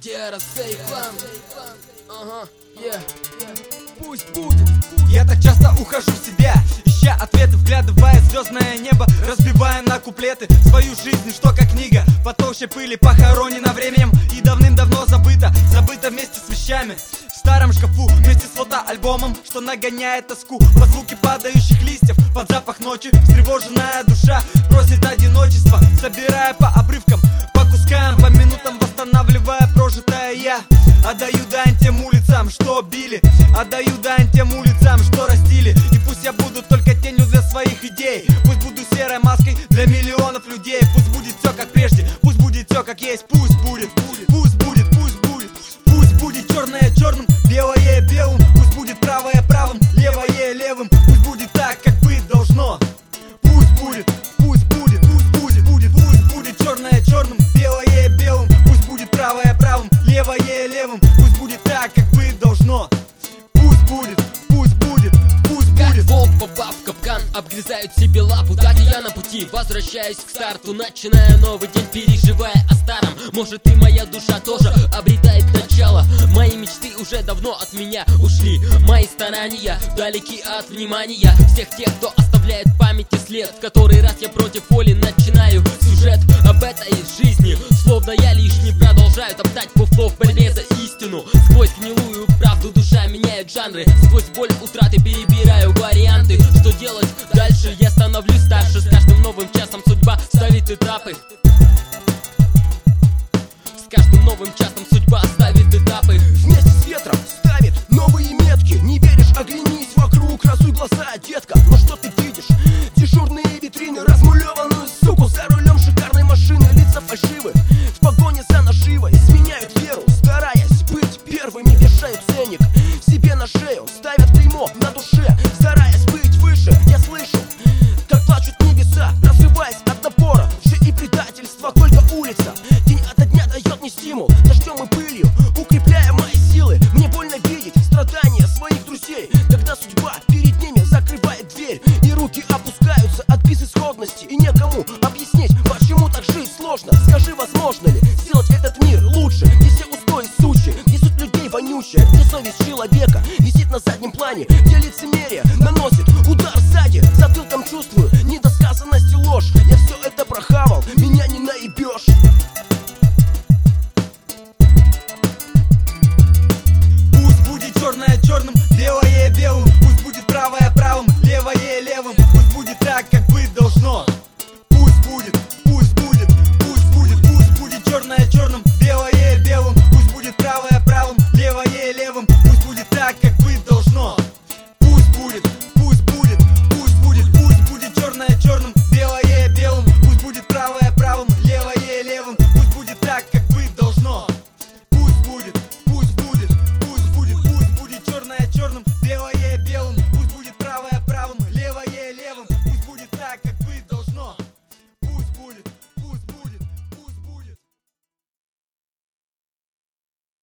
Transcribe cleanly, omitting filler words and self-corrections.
Пусть будет. Я так часто ухожу в себя, ища ответы, вглядывая в звездное небо, разбивая на куплеты свою жизнь, что как книга по толще пыли, похоронена временем и давным-давно забыта вместе с вещами в старом шкафу, вместе с фотоальбомом, что нагоняет тоску под звуки падающих листьев, под запах ночи. Встревоженная душа просит одиночества, собирая по обрывкам, по кускам, по минутам, восстанавливая прожитое я. Отдаю дань тем улицам, что били, отдаю дань тем улицам, что растили. И пусть я буду только тенью для своих идей, пусть буду серой маской для миллионов людей. Пусть будет все как прежде, пусть будет все как есть. Пусть будет, пусть будет, пусть будет. Пусть будет черное черным, белое белым. Пусть будет правое правым, левое левым. Пусть будет так, как быть должно. Пусть будет, пусть будет, пусть будет, пусть будет черное черным, белое белым. Пусть будет правое правым, левое левым. Пусть будет так, как быть должно. Пусть будет, пусть будет, пусть будет. Как волк, попав в капкан, обгрызают себе лапу. Так и я на пути, возвращаюсь к старту, начиная новый день, переживая о старом. Может, и моя душа тоже обретает начало. Мои мечты уже давно от меня ушли, мои старания далеки от внимания всех тех, кто оставляет в памяти след. В который раз я против воли начинаю сюжет об этой жизни, словно я лишний продолжаю топтать фуфло в борьбе за истину. Сквозь гнилую правду душа меняет жанры, сквозь боль утраты перебираю варианты. Что делать дальше? Я становлюсь старше, с каждым новым часом судьба ставит этапы. С каждым новым часом судьба ставит этапы. Вместе с ветром ставит новые метки. Не веришь, оглянись вокруг, разуй глаза, детка. Но что ты видишь? Дежурные витрины, размулеванную суку за рулем шикарной машины. Лица фальшивы, в погоне за наживой, сменяют веру, стараясь быть первыми. Вешают ценник себе на шею, ставят клеймо на душе, стараясь быть выше. Я слышу, как плачут небеса, разрываясь от напора лжи и предательства. Только улица день ото дня дает мне стимул, дождем и пылью укрепляя мои силы. Мне больно видеть страдания своих друзей, когда судьба перед ними закрывает дверь, и руки опускаются от безысходности, и некому объяснить, почему так жить сложно. Скажи, возможно ли сделать этот мир лучше, где все устои сучи, где суть людей вонючая, где совесть человека висит на заднем плане, где лицемерие